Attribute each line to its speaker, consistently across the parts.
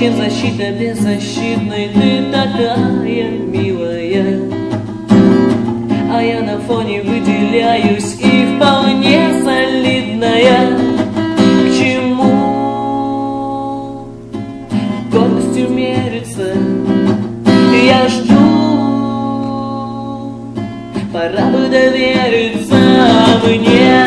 Speaker 1: защита беззащитной, ты такая милая. А я на фоне выделяюсь и вполне солидная. К чему гордостью мериться? Я жду, пора бы довериться мне.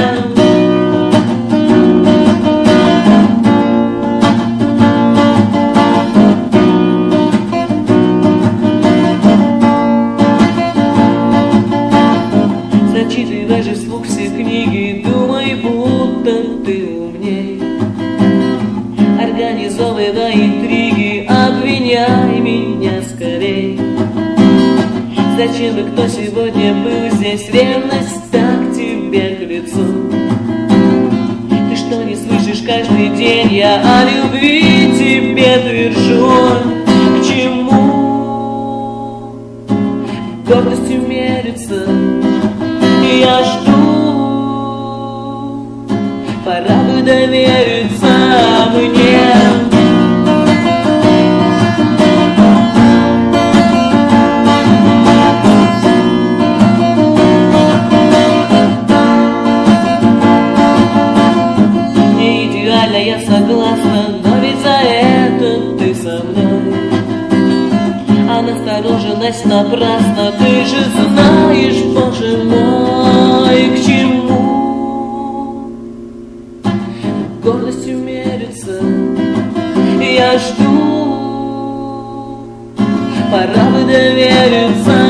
Speaker 1: Зачитывай же вслух все книги, думай, будто ты умней. Организовывай интриги, обвиняй меня скорей. Зачем бы кто сегодня был здесь, ревность так тебе к лицу? Ты что, не слышишь, каждый день я о любви тебе твержу? К чему гордостью мериться? Я жду, пора бы довериться мне. Не идеально, я согласна, но ведь за это ты со мной. А настороженность напрасна, ты же знаешь, Боже мой, к чему гордостью мериться. Я жду, пора бы довериться